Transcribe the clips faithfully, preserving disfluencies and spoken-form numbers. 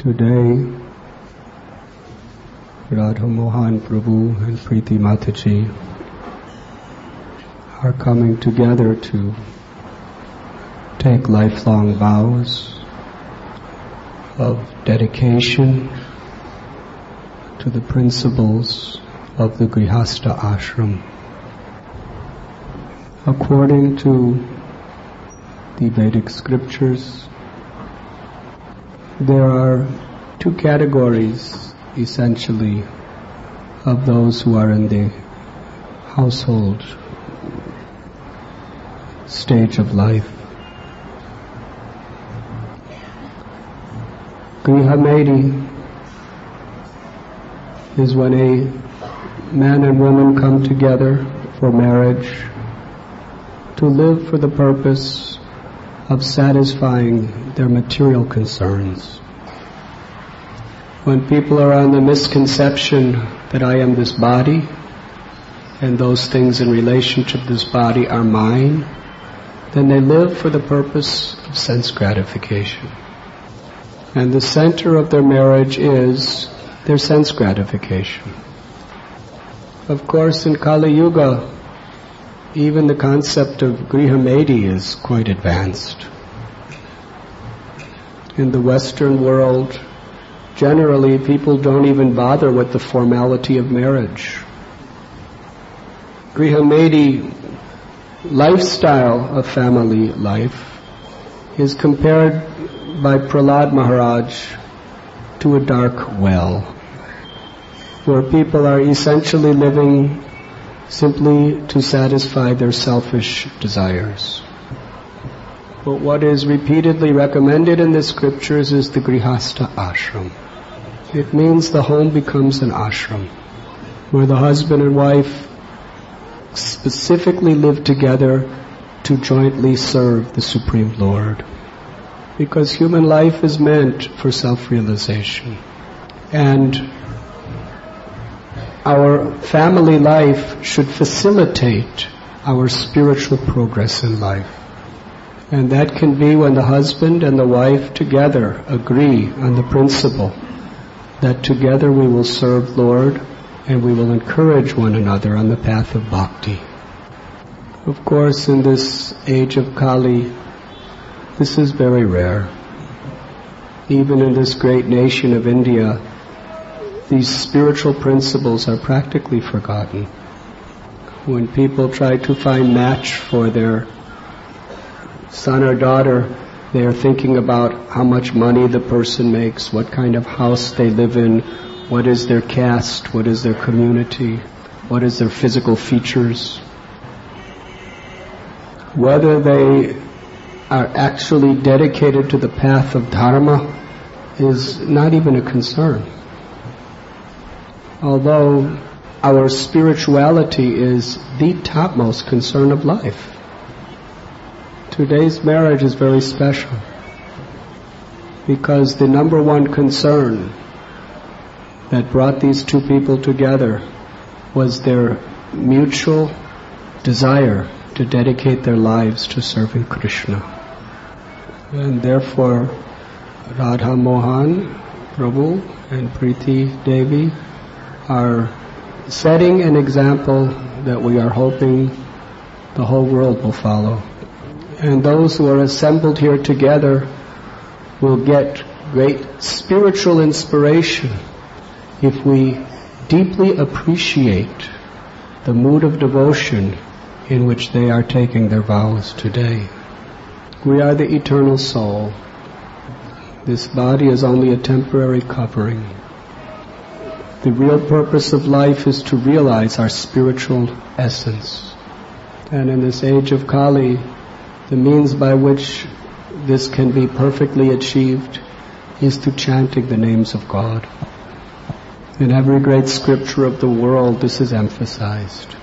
Today, Radha Mohan Prabhu and Preeti Mataji are coming together to take lifelong vows of dedication to the principles of the Grihastha Ashram. According to the Vedic scriptures, there are two categories, essentially, of those who are in the household stage of life. Grihamedi is when a man and woman come together for marriage to live for the purpose of satisfying their material concerns. When people are on the misconception that I am this body and those things in relation to this body are mine, then they live for the purpose of sense gratification. And the center of their marriage is their sense gratification. Of course, in Kali Yuga, even the concept of Grihamedi is quite advanced. In the Western world, generally people don't even bother with the formality of marriage. Grihamedi lifestyle of family life is compared by Prahlad Maharaj to a dark well, where people are essentially living simply to satisfy their selfish desires. But what is repeatedly recommended in the scriptures is the Grihastha Ashram. It means the home becomes an ashram, where the husband and wife specifically live together to jointly serve the Supreme Lord. Because human life is meant for self-realization. And our family life should facilitate our spiritual progress in life. And that can be when the husband and the wife together agree on the principle that together we will serve Lord and we will encourage one another on the path of bhakti. Of course, in this age of Kali, this is very rare. Even in this great nation of India, these spiritual principles are practically forgotten. When people try to find match for their son or daughter, they are thinking about how much money the person makes, what kind of house they live in, what is their caste, what is their community, what is their physical features. Whether they are actually dedicated to the path of dharma is not even a concern. Although our spirituality is the topmost concern of life. Today's marriage is very special because the number one concern that brought these two people together was their mutual desire to dedicate their lives to serving Krishna. And therefore, Radha Mohan Prabhu and Preeti Devi are setting an example that we are hoping the whole world will follow. And those who are assembled here together will get great spiritual inspiration if we deeply appreciate the mood of devotion in which they are taking their vows today. We are the eternal soul. This body is only a temporary covering. The real purpose of life is to realize our spiritual essence. And in this age of Kali, the means by which this can be perfectly achieved is through chanting the names of God. In every great scripture of the world, this is emphasized.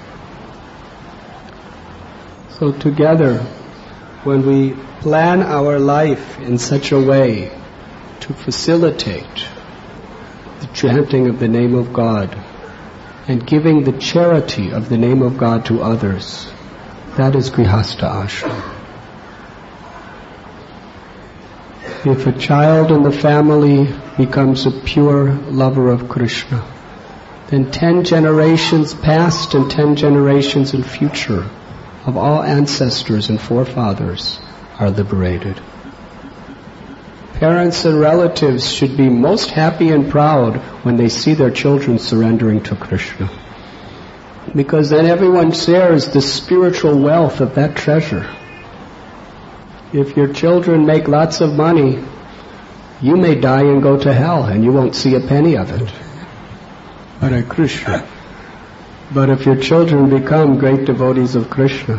So together, when we plan our life in such a way to facilitate the chanting of the name of God and giving the charity of the name of God to others, that is Grihastha Ashram. If a child in the family becomes a pure lover of Krishna, then ten generations past and ten generations in future of all ancestors and forefathers are liberated. Parents and relatives should be most happy and proud when they see their children surrendering to Krishna, because then everyone shares the spiritual wealth of that treasure. If your children make lots of money, you may die and go to hell and you won't see a penny of it. Hare Krishna. But if your children become great devotees of Krishna,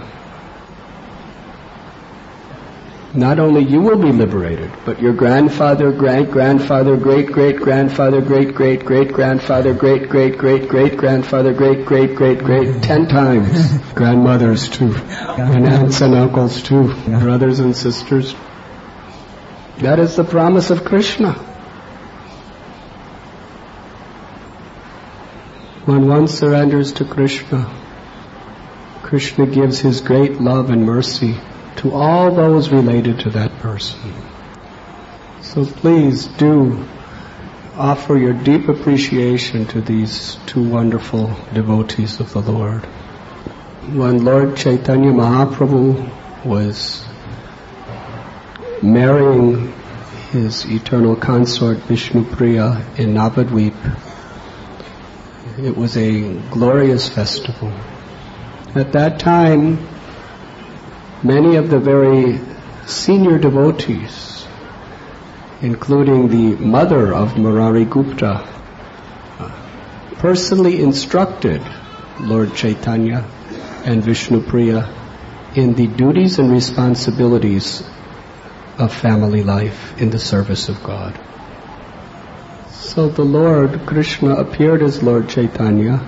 not only you will be liberated, but your grandfather, great-grandfather, great-great-grandfather, great-great-great-grandfather, great-great-great-great-grandfather, great-great-great-great, ten times. Grandmothers too, and aunts and uncles too, brothers and sisters. That is the promise of Krishna. When one surrenders to Krishna, Krishna gives his great love and mercy to all those related to that person. So please do offer your deep appreciation to these two wonderful devotees of the Lord. When Lord Chaitanya Mahaprabhu was marrying his eternal consort Vishnupriya in Navadvip, it was a glorious festival. At that time, many of the very senior devotees, including the mother of Murari Gupta, personally instructed Lord Chaitanya and Vishnupriya in the duties and responsibilities of family life in the service of God. So the Lord Krishna appeared as Lord Chaitanya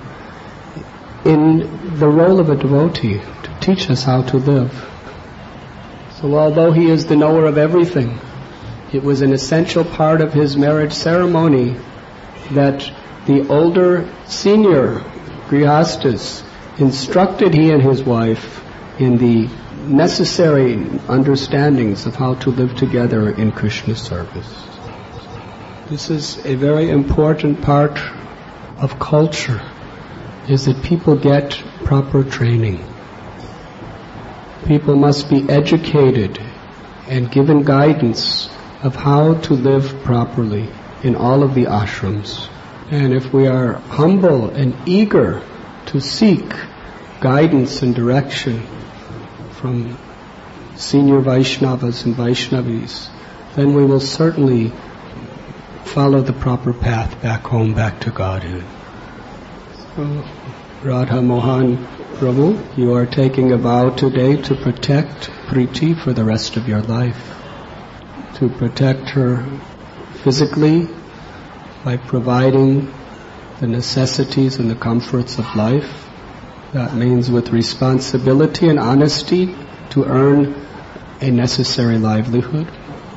in the role of a devotee to teach us how to live. So although he is the knower of everything, it was an essential part of his marriage ceremony that the older senior grihastas instructed he and his wife in the necessary understandings of how to live together in Krishna's service. This is a very important part of culture, is that people get proper training. People must be educated and given guidance of how to live properly in all of the ashrams. And if we are humble and eager to seek guidance and direction from senior Vaishnavas and Vaishnavis, then we will certainly follow the proper path back home, back to Godhead. So, Radha Mohan Prabhu, you are taking a vow today to protect Priti for the rest of your life. To protect her physically by providing the necessities and the comforts of life. That means with responsibility and honesty to earn a necessary livelihood.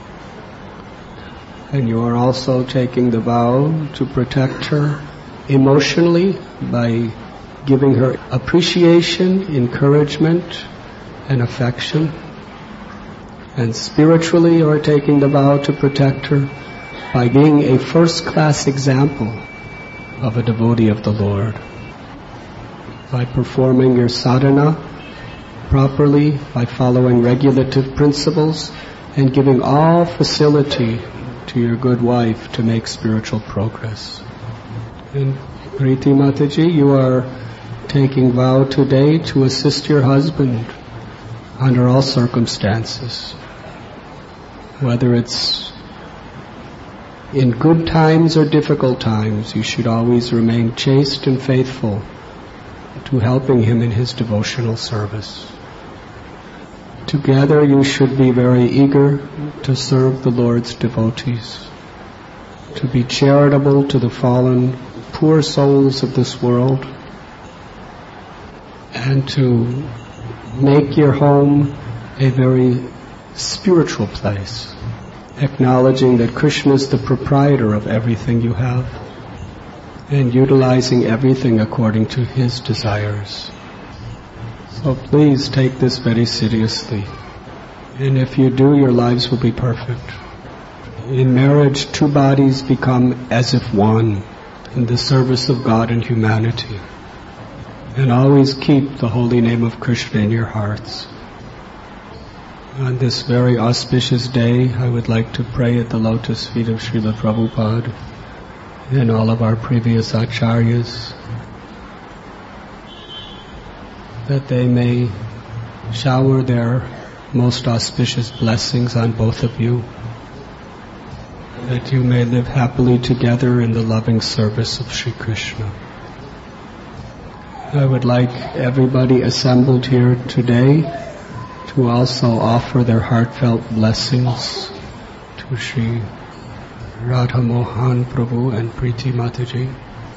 And you are also taking the vow to protect her emotionally by giving her appreciation, encouragement, and affection. And spiritually, you are taking the vow to protect her by being a first-class example of a devotee of the Lord. By performing your sadhana properly, by following regulative principles, and giving all facility to your good wife to make spiritual progress. And Priti Mataji, you are taking vow today to assist your husband under all circumstances. Whether it's in good times or difficult times, you should always remain chaste and faithful to helping him in his devotional service. Together you should be very eager to serve the Lord's devotees, to be charitable to the fallen, poor souls of this world, and to make your home a very spiritual place, acknowledging that Krishna is the proprietor of everything you have, and utilizing everything according to his desires. So please take this very seriously. And if you do, your lives will be perfect. In marriage, two bodies become as if one in the service of God and humanity. And always keep the holy name of Krishna in your hearts. On this very auspicious day, I would like to pray at the lotus feet of Srila Prabhupada and all of our previous acharyas, that they may shower their most auspicious blessings on both of you, that you may live happily together in the loving service of Sri Krishna. I would like everybody assembled here today to also offer their heartfelt blessings to Sri Radha Mohan Prabhu and Preeti Mataji.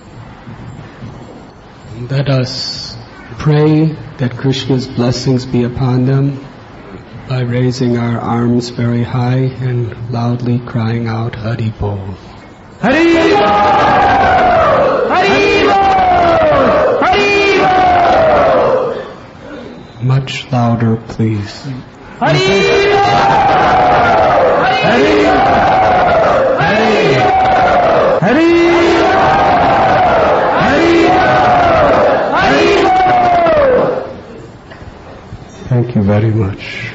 Let us pray that Krishna's blessings be upon them by raising our arms very high and loudly crying out Hari Bol. Hari Bol! Hari Bol! Hari Bol! Much louder, please. Hari Bol! Hari Bol! Hari Bol! Hari Bol! Hari Bol! Thank you very much.